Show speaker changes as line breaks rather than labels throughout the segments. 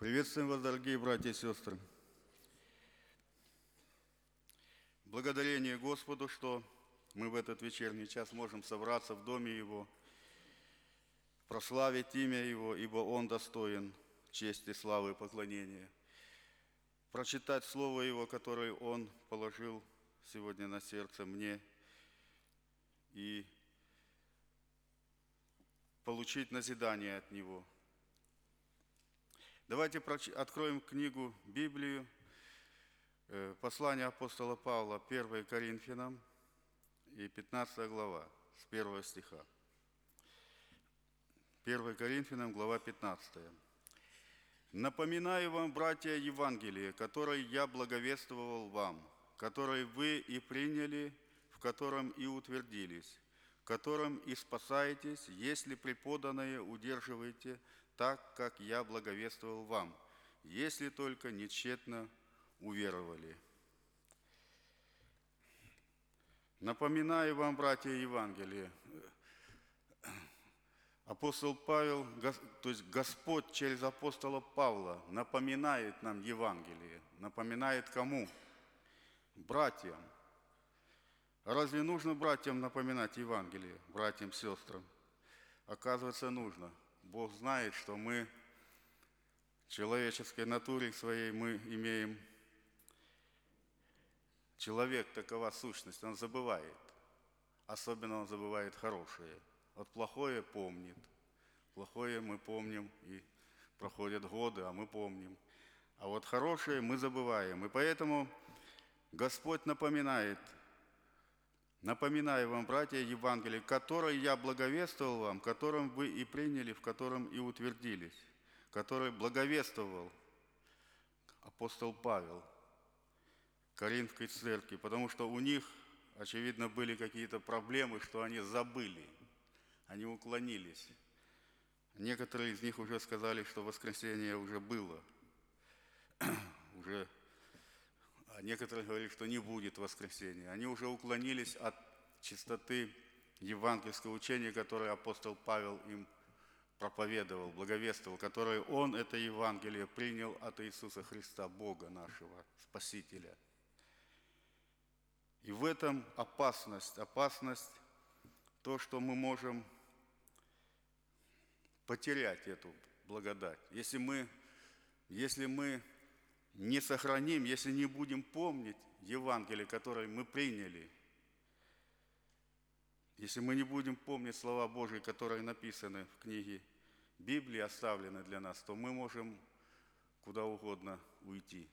Приветствуем вас, дорогие братья и сестры. Благодарение Господу, что мы в этот вечерний час можем собраться в доме Его, прославить имя Его, ибо Он достоин чести, славы и поклонения. Прочитать Слово Его, которое Он положил сегодня на сердце мне, и получить назидание от Него. Давайте откроем книгу Библию, послание апостола Павла, 1 Коринфянам, и 15 глава, с 1 стиха. 1 Коринфянам, глава 15. «Напоминаю вам, братья, Евангелие, которое я благовествовал вам, которое вы и приняли, в котором и утвердились, которым и спасаетесь, если преподанное удерживаете так, как я благовествовал вам, если только нечетно уверовали». Напоминаю вам, братья, Евангелие. Апостол Павел, то есть Господь через апостола Павла напоминает нам Евангелие. Напоминает кому? Братьям. А разве нужно братьям напоминать Евангелие, братьям, сестрам? Оказывается, нужно. Бог знает, что мы в человеческой натуре своей мы имеем. Человек, такова сущность, он забывает. Особенно он забывает хорошее. Вот плохое помнит. Плохое мы помним, и проходят годы, а мы помним. А вот хорошее мы забываем. И поэтому Господь напоминает: «Напоминаю вам, братья, Евангелие, которое я благовествовал вам, которым вы и приняли, в котором и утвердились», которое благовествовал апостол Павел Коринфской церкви, потому что у них, очевидно, были какие-то проблемы, что они забыли, они уклонились. Некоторые из них уже сказали, что воскресенье уже было, а некоторые говорили, что не будет воскресения. Они уже уклонились от чистоты евангельского учения, которое апостол Павел им проповедовал, благовествовал, которое он, это Евангелие, принял от Иисуса Христа, Бога нашего, Спасителя. И в этом опасность, то, что мы можем потерять эту благодать. Если мы не сохраним, если не будем помнить Евангелие, которое мы приняли, если мы не будем помнить слова Божьи, которые написаны в книге Библии, оставлены для нас, то мы можем куда угодно уйти.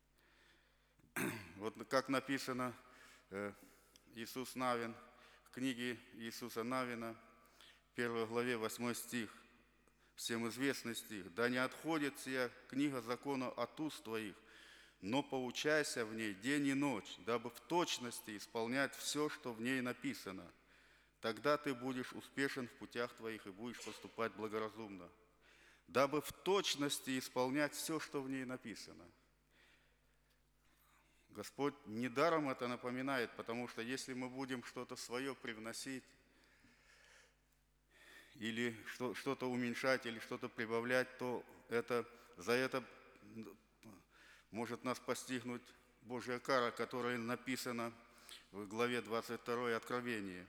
Вот как написано Иисус Навин, в книге Иисуса Навина, 1 главе 8 стих, всем известный стих: «Да не отходит сия книга закона от уст твоих, но поучайся в ней день и ночь, дабы в точности исполнять все, что в ней написано. Тогда ты будешь успешен в путях твоих и будешь поступать благоразумно». Дабы в точности исполнять все, что в ней написано. Господь недаром это напоминает, потому что если мы будем что-то свое привносить, или что-то уменьшать, или что-то прибавлять, то за это может нас постигнуть Божья кара, которая написана в главе 22 Откровения.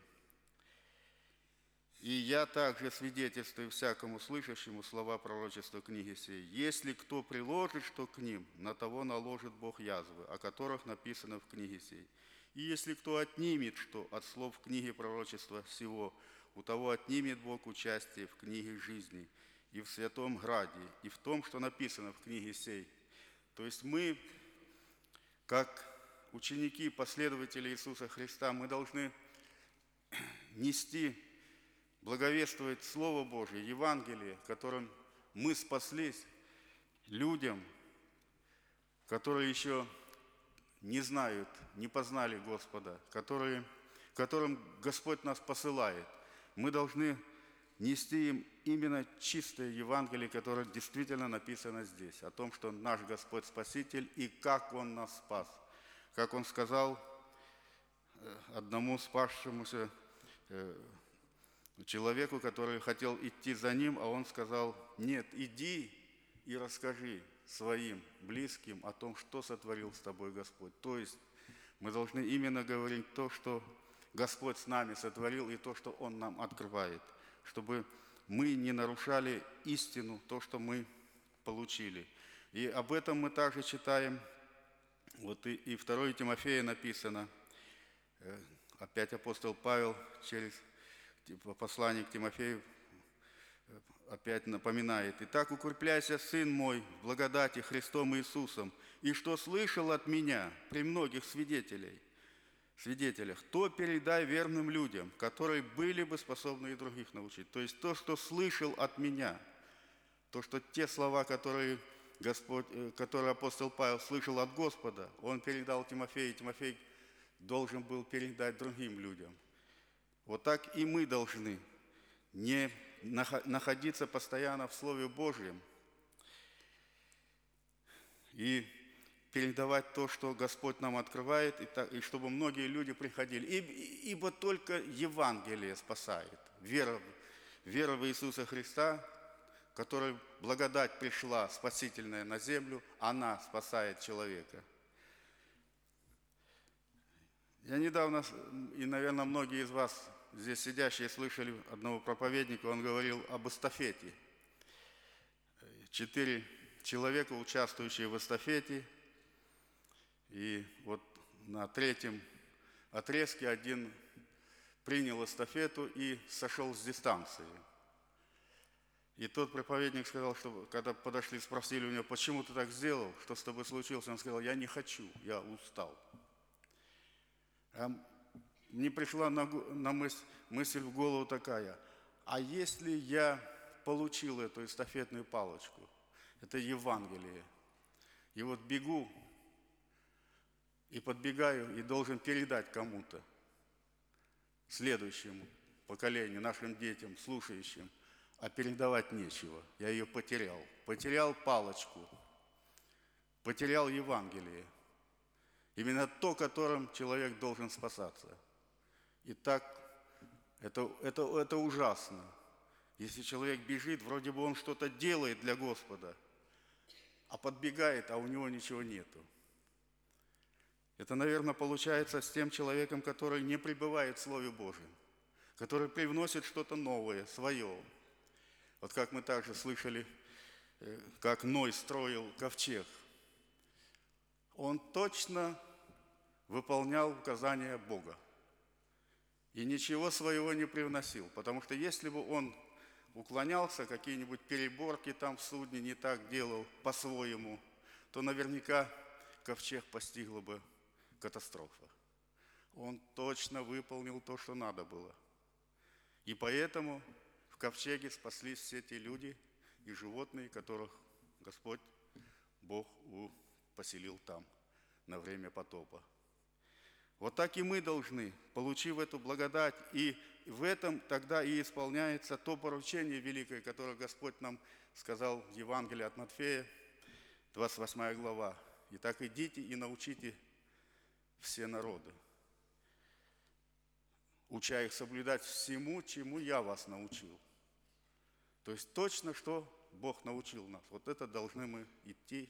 «И я также свидетельствую всякому слышащему слова пророчества книги сей: если кто приложит что к ним, на того наложит Бог язвы, о которых написано в книге сей. И если кто отнимет что от слов книги пророчества сего, у того отнимет Бог участие в книге жизни и в святом граде, и в том, что написано в книге сей». То есть мы, как ученики, последователи Иисуса Христа, мы должны нести, благовествовать Слово Божье, Евангелие, которым мы спаслись, людям, которые еще не знают, не познали Господа, которым Господь нас посылает. Мы должны нести им именно чистое Евангелие, которое действительно написано здесь, о том, что наш Господь Спаситель и как Он нас спас. Как Он сказал одному спасшемуся человеку, который хотел идти за Ним, а Он сказал: «Нет, иди и расскажи своим близким о том, что сотворил с тобой Господь. То есть мы должны именно говорить то, что Господь с нами сотворил, и то, что Он нам открывает, чтобы мы не нарушали истину, то, что мы получили. И об этом мы также читаем, вот и 2 Тимофея написано, опять апостол Павел через послание к Тимофею опять напоминает. «Итак, укрепляйся, сын мой, в благодати Христом Иисусом, и что слышал от меня при многих свидетелях, то передай верным людям, которые были бы способны и других научить». То есть то, что слышал от меня, то, что те слова, которые апостол Павел слышал от Господа, он передал Тимофею, и Тимофей должен был передать другим людям. Вот так и мы должны не находиться постоянно в Слове Божьем и передавать то, что Господь нам открывает, и чтобы многие люди приходили. Ибо только Евангелие спасает. Вера в Иисуса Христа, которой благодать пришла спасительная на землю, она спасает человека. Я недавно, и, наверное, многие из вас здесь сидящие слышали одного проповедника, он говорил об эстафете. 4 человека, участвующие в эстафете, и вот на 3-м отрезке один принял эстафету и сошел с дистанции. И тот проповедник сказал, что когда подошли, спросили у него, почему ты так сделал, что с тобой случилось, он сказал, я не хочу, я устал. Мне пришла на мысль в голову такая, а если я получил эту эстафетную палочку, это Евангелие, и вот бегу и подбегаю и должен передать кому-то, следующему поколению, нашим детям, слушающим, а передавать нечего, я ее потерял. Потерял палочку, потерял Евангелие, именно то, которым человек должен спасаться. Итак, это ужасно. Если человек бежит, вроде бы он что-то делает для Господа, а подбегает, а у него ничего нету. Это, наверное, получается с тем человеком, который не пребывает в Слове Божьем, который привносит что-то новое, свое. Вот как мы также слышали, как Ной строил ковчег. Он точно выполнял указания Бога. И ничего своего не привносил, потому что если бы он уклонялся, какие-нибудь переборки там в судне не так делал по-своему, то наверняка ковчег постигла бы катастрофа. Он точно выполнил то, что надо было. И поэтому в ковчеге спаслись все те люди и животные, которых Господь, Бог, поселил там на время потопа. Вот так и мы должны, получив эту благодать, и в этом тогда и исполняется то поручение великое, которое Господь нам сказал в Евангелии от Матфея, 28 глава. «Итак, идите и научите все народы, уча их соблюдать всему, чему я вас научил». То есть точно, что Бог научил нас. Вот это должны мы идти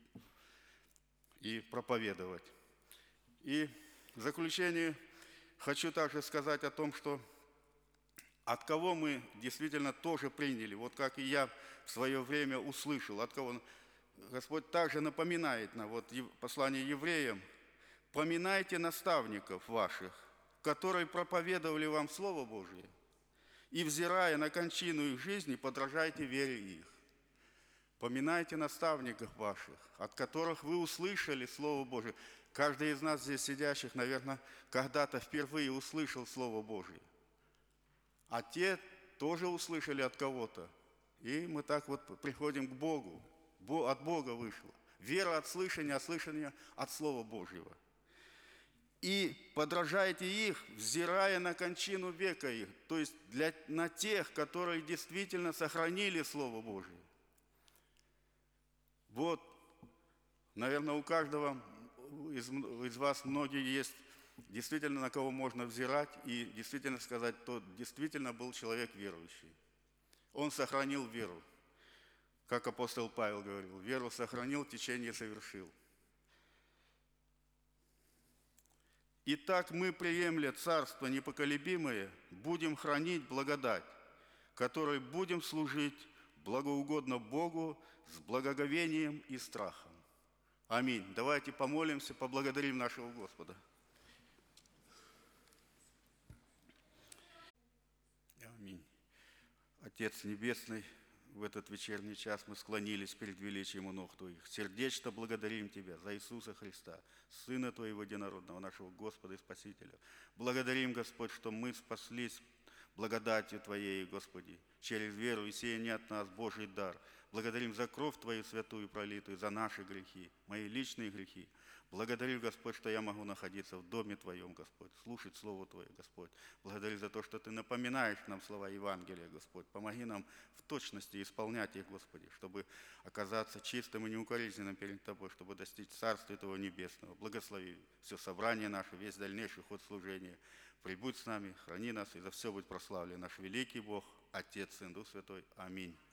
и проповедовать. И в заключение хочу также сказать о том, что от кого мы действительно тоже приняли, вот как и я в свое время услышал, от кого Господь также напоминает нам, вот послание евреям, «Поминайте наставников ваших, которые проповедовали вам Слово Божие, и, взирая на кончину их жизни, подражайте вере их. Поминайте наставников ваших, от которых вы услышали Слово Божие». Каждый из нас здесь сидящих, наверное, когда-то впервые услышал Слово Божие. А те тоже услышали от кого-то. И мы так вот приходим к Богу. От Бога вышло. Вера от слышания, а слышание от Слова Божьего. И подражайте их, взирая на кончину века их. То есть на тех, которые действительно сохранили Слово Божие. Вот, наверное, у каждого из вас многие есть действительно, на кого можно взирать и действительно сказать, тот действительно был человек верующий. Он сохранил веру. как апостол Павел говорил, веру сохранил, течение совершил. Итак, мы, приемля царство непоколебимое, будем хранить благодать, которой будем служить благоугодно Богу с благоговением и страхом. Аминь. Давайте помолимся, поблагодарим нашего Господа. Аминь. Отец Небесный, в этот вечерний час мы склонились перед величием у ног Твоих. Сердечно благодарим Тебя за Иисуса Христа, Сына Твоего единородного, нашего Господа и Спасителя. Благодарим, Господь, что мы спаслись благодатью Твоей, Господи, через веру, и сия не от нас Божий дар. Благодарим за кровь Твою святую пролитую, за наши грехи, мои личные грехи. Благодарю, Господь, что я могу находиться в доме Твоем, Господь, слушать Слово Твое, Господь. Благодарю за то, что Ты напоминаешь нам слова Евангелия, Господь. Помоги нам в точности исполнять их, Господи, чтобы оказаться чистым и неукоризненным перед Тобой, чтобы достичь Царствия Твоего Небесного. Благослови все собрание наше, весь дальнейший ход служения. Прибудь с нами, храни нас, и за все будь прославлен наш великий Бог, Отец, Сын, Дух Святой. Аминь.